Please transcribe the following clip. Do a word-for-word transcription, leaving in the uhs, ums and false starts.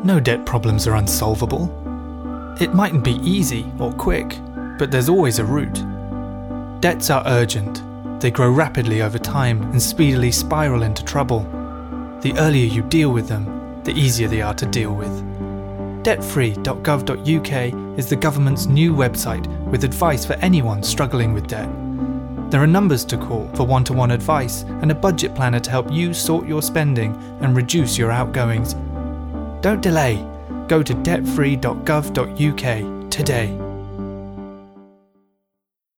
No debt problems are unsolvable. It mightn't be easy or quick, but there's always a route. Debts are urgent. They grow rapidly over time and speedily spiral into trouble. The earlier you deal with them, the easier they are to deal with. debt free dot gov dot U K is the government's new website with advice for anyone struggling with debt. There are numbers to call for one-to-one advice and a budget planner to help you sort your spending and reduce your outgoings. Don't delay. Go to debt free dot gov dot U K today.